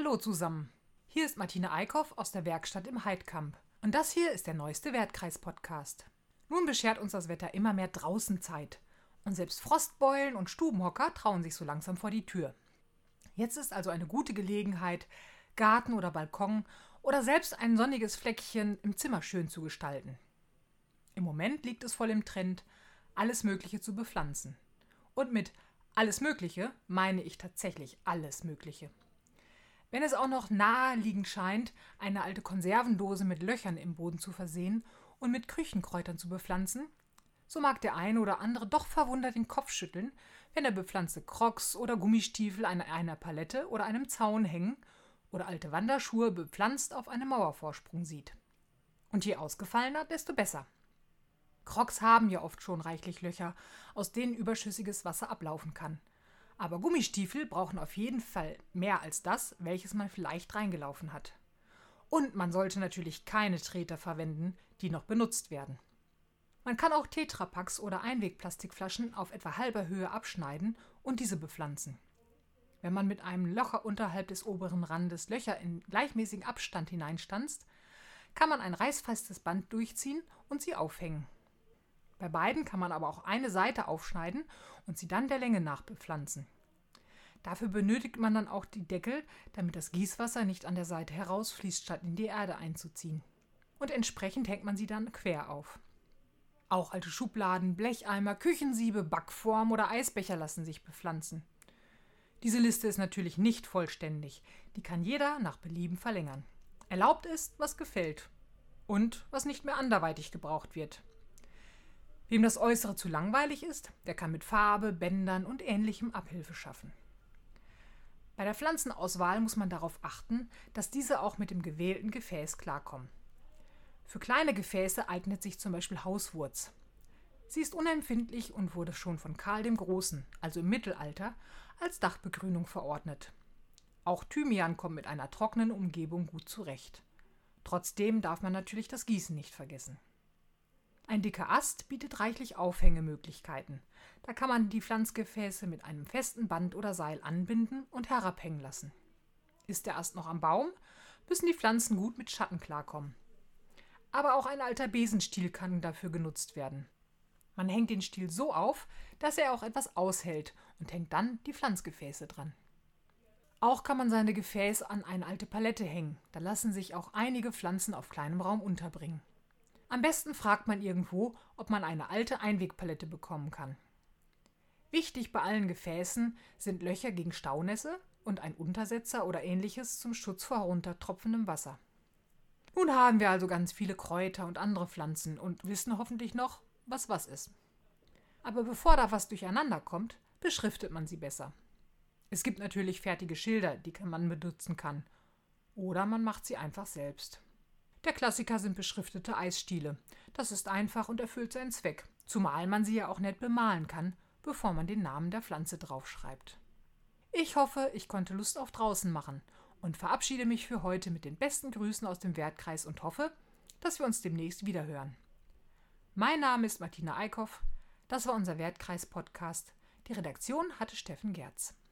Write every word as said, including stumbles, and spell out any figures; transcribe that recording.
Hallo zusammen, hier ist Martina Eickhoff aus der Werkstatt im Heidkamp und das hier ist der neueste Wertkreis-Podcast. Nun beschert uns das Wetter immer mehr Draußenzeit und selbst Frostbeulen und Stubenhocker trauen sich so langsam vor die Tür. Jetzt ist also eine gute Gelegenheit, Garten oder Balkon oder selbst ein sonniges Fleckchen im Zimmer schön zu gestalten. Im Moment liegt es voll im Trend, alles Mögliche zu bepflanzen. Und mit alles Mögliche meine ich tatsächlich alles Mögliche. Wenn es auch noch naheliegend scheint, eine alte Konservendose mit Löchern im Boden zu versehen und mit Küchenkräutern zu bepflanzen, so mag der eine oder andere doch verwundert den Kopf schütteln, wenn er bepflanzte Crocs oder Gummistiefel an einer Palette oder einem Zaun hängen oder alte Wanderschuhe bepflanzt auf einem Mauervorsprung sieht. Und je ausgefallener, desto besser. Crocs haben ja oft schon reichlich Löcher, aus denen überschüssiges Wasser ablaufen kann. Aber Gummistiefel brauchen auf jeden Fall mehr als das, welches man vielleicht reingelaufen hat. Und man sollte natürlich keine Treter verwenden, die noch benutzt werden. Man kann auch Tetrapacks oder Einwegplastikflaschen auf etwa halber Höhe abschneiden und diese bepflanzen. Wenn man mit einem Locher unterhalb des oberen Randes Löcher in gleichmäßigen Abstand hineinstanzt, kann man ein reißfestes Band durchziehen und sie aufhängen. Bei beiden kann man aber auch eine Seite aufschneiden und sie dann der Länge nach bepflanzen. Dafür benötigt man dann auch die Deckel, damit das Gießwasser nicht an der Seite herausfließt, statt in die Erde einzuziehen. Und entsprechend hängt man sie dann quer auf. Auch alte Schubladen, Blecheimer, Küchensiebe, Backform oder Eisbecher lassen sich bepflanzen. Diese Liste ist natürlich nicht vollständig, die kann jeder nach Belieben verlängern. Erlaubt ist, was gefällt und was nicht mehr anderweitig gebraucht wird. Wem das Äußere zu langweilig ist, der kann mit Farbe, Bändern und Ähnlichem Abhilfe schaffen. Bei der Pflanzenauswahl muss man darauf achten, dass diese auch mit dem gewählten Gefäß klarkommen. Für kleine Gefäße eignet sich zum Beispiel Hauswurz. Sie ist unempfindlich und wurde schon von Karl dem Großen, also im Mittelalter, als Dachbegrünung verordnet. Auch Thymian kommt mit einer trockenen Umgebung gut zurecht. Trotzdem darf man natürlich das Gießen nicht vergessen. Ein dicker Ast bietet reichlich Aufhängemöglichkeiten. Da kann man die Pflanzgefäße mit einem festen Band oder Seil anbinden und herabhängen lassen. Ist der Ast noch am Baum, müssen die Pflanzen gut mit Schatten klarkommen. Aber auch ein alter Besenstiel kann dafür genutzt werden. Man hängt den Stiel so auf, dass er auch etwas aushält und hängt dann die Pflanzgefäße dran. Auch kann man seine Gefäße an eine alte Palette hängen. Da lassen sich auch einige Pflanzen auf kleinem Raum unterbringen. Am besten fragt man irgendwo, ob man eine alte Einwegpalette bekommen kann. Wichtig bei allen Gefäßen sind Löcher gegen Staunässe und ein Untersetzer oder ähnliches zum Schutz vor heruntertropfendem Wasser. Nun haben wir also ganz viele Kräuter und andere Pflanzen und wissen hoffentlich noch, was was ist. Aber bevor da was durcheinander kommt, beschriftet man sie besser. Es gibt natürlich fertige Schilder, die man benutzen kann. Oder man macht sie einfach selbst. Der Klassiker sind beschriftete Eisstiele. Das ist einfach und erfüllt seinen Zweck, zumal man sie ja auch nett bemalen kann, bevor man den Namen der Pflanze draufschreibt. Ich hoffe, ich konnte Lust auf draußen machen und verabschiede mich für heute mit den besten Grüßen aus dem Wertkreis und hoffe, dass wir uns demnächst wiederhören. Mein Name ist Martina Eickhoff, das war unser Wertkreis-Podcast. Die Redaktion hatte Steffen Gerz.